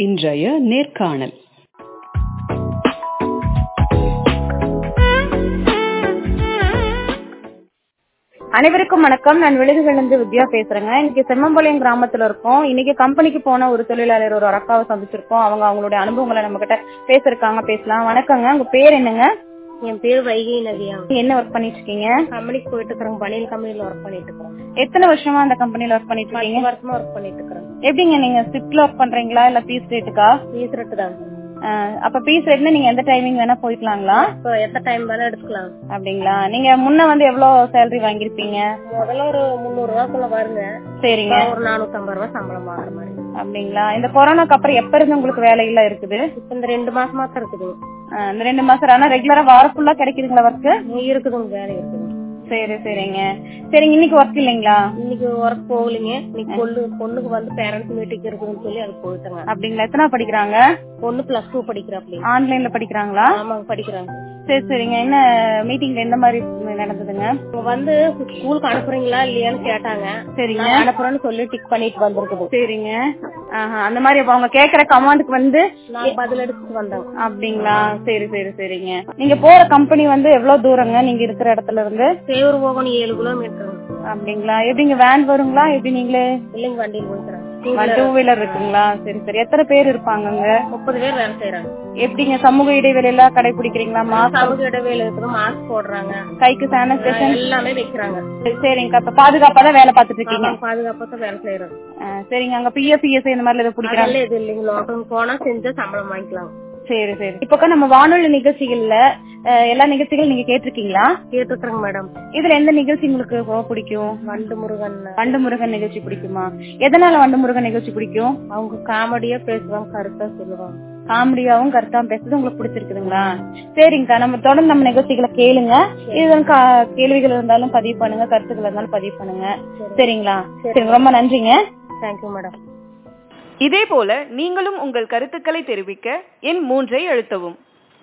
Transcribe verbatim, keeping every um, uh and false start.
இன்றைய நேர்காணல். அனைவருக்கும் வணக்கம். நான் விழுதுகளிலிருந்து வித்யா பேசுறேங்க. இன்னைக்கு செம்மம்பாளையம் கிராமத்துல இருக்கோம். இன்னைக்கு கம்பெனிக்கு போன ஒரு தொழிலாளர் ஒரு அக்காவை சந்திச்சிருக்கோம். அவங்க அவங்களுடைய அனுபவங்களை நம்ம கிட்ட பேசிருக்காங்க. பேசலாம். வணக்கங்க, உங்க பேர் என்னங்க? என் பேர் வைகை நதியா. என்ன ஒர்க் பண்ணிட்டு இருக்கீங்க? கம்பெனிக்கு போயிட்டு இருக்கிறோம். பனியல் கம்பெனில ஒர்க் பண்ணிட்டு இருக்கிறோம். எத்தனை வருஷமா அந்த கம்பெனில ஒர்க் பண்ணிட்டு இருக்கீங்க? வருஷமா ஒர்க் பண்ணிட்டு இருக்கிறோம். எப்படிங்க, நீங்க ஷிப்ட்ல ஒர்க் பண்றீங்களா இல்ல பீஸ் ரேட்டுக்கா? பீஸ் ரேட்டு தான். அப்ப பீஸ் ரேட்னா நீங்க எந்த டைமிங் வேணா போய்க்கலாங்களா? இப்போ எந்த டைம் வேணா எடுத்துக்கலாம். அப்படிங்களா? நீங்க முன்ன வந்து எவ்வளவு சேலரி வாங்கிருப்பீங்க? முதல்ல ஒரு முன்னூறு ரூபாய்க்குள்ள வருங்க. சரிங்க. ஒரு நானூத்தி ஐம்பது ரூபாய் சம்பளம் வாங்குற மாதிரி. அப்படிங்களா? இந்த கொரோனாக்கு அப்புறம் எப்ப இருந்து உங்களுக்கு வேலைகள் இருக்குது? இப்ப இந்த ரெண்டு மாசமா தான் இருக்குது. இந்த ரெண்டு மாசம் ஆனா ரெகுலரா வாரம் ஃபுல்லா கிடைக்குதுங்களா ஒர்க்? இருக்குதுங்க, வேலை இருக்குது. சரி சரிங்க. சரிங்க, இன்னைக்கு ஒர்க் இல்லைங்களா? இன்னைக்கு ஒர்க் போகலீங்க. இன்னைக்கு பொண்ணு பொண்ணுக்கு வந்து பேரண்ட்ஸ் மீட்டிங் இருக்குதுன்னு சொல்லி அது போயிட்டாங்க. அப்படிங்களா? எத்தனை படிக்கிறாங்க? பொண்ணு பிளஸ் டூ படிக்கிறாப்ல. ஆன்லைன்ல படிக்கிறாங்களா? ஆமாங்க, படிக்கிறாங்க. சரி சரிங்க. என்ன மீட்டிங்ல எந்த மாதிரி நடந்ததுங்க? வந்து ஸ்கூலுக்கு அனுப்புறீங்களா இல்லையான்னு கேட்டாங்க. சரிங்க, அனுப்புறேன்னு சொல்லி டிக் பண்ணிட்டு வந்திருக்குது. சரிங்க. ஆஹா, அந்த மாதிரி அப்ப அவங்க கேக்குற கமாண்டுக்கு வந்து நான் பதில் எடுத்துட்டு வந்தேன். அப்படிங்களா? சரி சரி சரிங்க. நீங்க போற கம்பெனி வந்து எவ்வளவு தூரங்க நீங்க இருக்கிற இடத்துல இருந்து? சேவூர் போகணும், ஏழு கிலோமீட்டர். அப்படிங்களா? எப்படிங்க, வேன் வருங்களா எப்படி நீங்களே? இல்லைங்க, வண்டியில் போய்க்கிறேன். டூ வீலர் இருக்குங்களா? சரி சரி. எத்தனை பேர் இருப்பாங்க? முப்பது பேர் வேலை செய்யறாங்க. எப்படிங்க, சமூக இடைவெளி எல்லாம் கடைபிடிக்கிறீங்களா? மாஸ்க் சமூக இடைவெளி இருக்குது, மாஸ்க் போடுறாங்க, கைக்கு சானிடைசேஷன் எல்லாமே வைக்கிறாங்க. சரிங்க. அப்ப பாதுகாப்பா தான் வேலை பார்த்துட்டு இருக்கீங்க? பாதுகாப்பா தான் வேலை செய்யறோம். சரிங்க. அங்க பிஎஃப் பிஎஸ் இந்த மாதிரி எதாவது பிடிக்கிறாங்க? இது இல்லைங்க, லோக்கல் போனா செஞ்சா சம்பளம் வாங்கிக்கலாம். சரி சரி. இப்ப நம்ம வானொலி நிகழ்ச்சிகள்ல எல்லா நிகழ்ச்சிகளும் நீங்க கேட்டிருக்கீங்களா? கேட்டுருக்கேங்க மேடம். இதுல எந்த நிகழ்ச்சி உங்களுக்கு பிடிக்கும்? வண்டு முருகன். வண்டு முருகன் நிகழ்ச்சி பிடிக்குமா? எதனால வண்டு முருகன் நிகழ்ச்சி பிடிக்கும்? அவங்க காமெடியா பேசுவாங்க, கருத்தா சொல்லுவாங்க. காமெடியாவும் கருத்தா பேசுறது உங்களுக்கு பிடிச்சிருக்குதுங்களா? சரிங்கக்கா, நம்ம தொடர்ந்து நம்ம நிகழ்ச்சிகளை கேளுங்க. இது கேள்விகள் இருந்தாலும் பதிவு பண்ணுங்க, கருத்துக்கள் இருந்தாலும் பதிவு பண்ணுங்க. சரிங்களா? சரி, ரொம்ப நன்றிங்க. Thank you madam. இதே போல நீங்களும் உங்கள் கருத்துக்களை தெரிவிக்க எண் மூன்றை அழுத்தவும்.